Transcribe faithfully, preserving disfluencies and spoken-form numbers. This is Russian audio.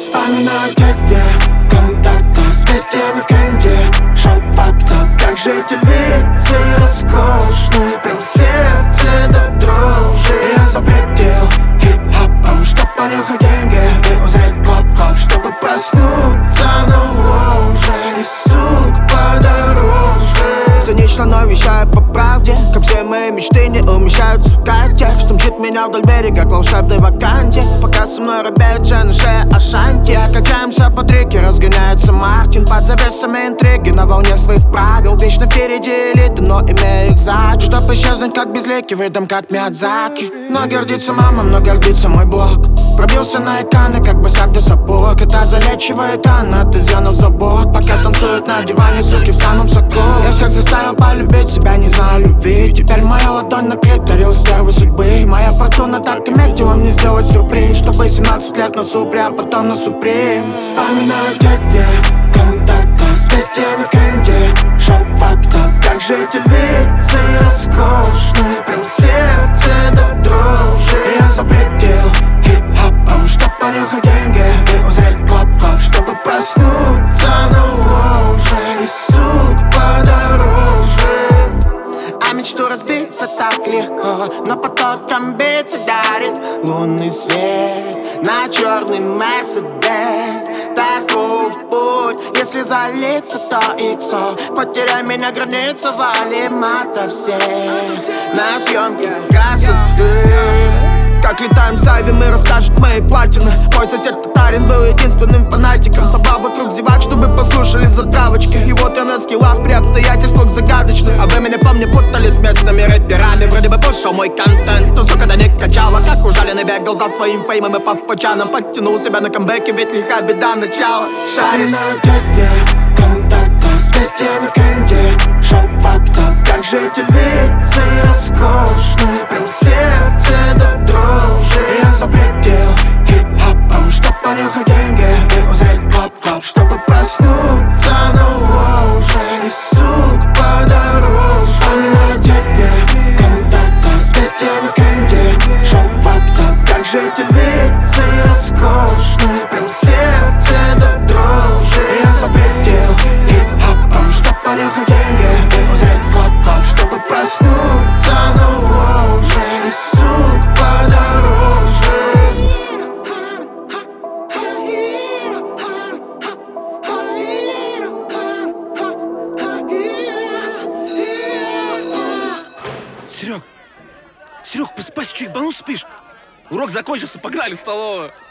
Вспоминаю те дни, контакта с песнями в кенде. Шоп фактов, как же эти лица роскошные, прям сердце до дрожи. Я запретил хип-хопом, чтоб понюхать деньги и узреть клоп-клоп, чтобы проснуться на ложе. И сук подороже. Цинично, но вещаю по правде, как все мои мечты не умещаются в карте, что мчит меня вдоль берега к волшебной ваканте. Пока со мной робеют жены, шея Ашанти. А качаемся по треке, разгоняется Мартин под завесами интриги на волне своих правил. Вечно впереди элиты, но имею их сзади, чтоб исчезнуть как безликий выдам, как Миядзаки. Но гордится мама, но гордится мой блог. Пробился на экраны, как босяк до сапог. Это залечивает она от изъянов забот. Пока танцуют на диване, суки в самом соку. Я всех заставил полюбить себя, не знаю любви. Теперь моя ладонь на клиторе у стервы судьбы. Моя фортуна так и метила мне сделать сюрприз, чтобы семнадцать лет на супре, а потом на суприм. Вспоминаю те дни, контакта с песнями в кенде. Шоп фактов, как же эти лица роскошные, прям сердце до дрожи. Я запретил хип-хопом, чтоб понюхать деньги и узреть клоп-клоп, чтобы проснуться на ложе. И сук подороже. А мечту разбиться так легко, но поток амбиций дарит лунный свет на черный Мерседес. Таков путь, если залиться, то иксо. Потеряй меня, граница, валим ото всех на съемке красоты. Как летаем с Айви, мы расскажут мои платины. Мой сосед татарин был единственным фанатиком. Собрал вокруг зевак, чтобы послушали затравочки. И вот я на скиллах при обстоятельствах загадочных. А вы меня, помню, путали с местными рэперами. Вроде бы пушил мой контент, но сука, да не качала. Как ужаленный бегал за своим феймом и по фачанам. Подтянул себя на камбэке, ведь лиха беда начала. Шаришь на дядя, контакта с песнями в кенде. Шоп фактов, как же эти лица роскошные, прям сердце до дрожи. Я запретил хип-хопом, чтоб понюхать деньги и узреть клоп-клоп, чтобы проснуться на ложе. И сук подороже. Вспоминаю те дни, контакта с песнями в кенде. Шоп фактов, как же эти лица роскошные, прям сердце до дрожи. Я запретил хип-хопом, чтоб понюхать деньги и узреть клоп-клоп, чтобы проснуться на ложе. И сук подороже. Серег, Серег, просыпайся, что, ебану спишь? Урок закончился, погнали в столовую.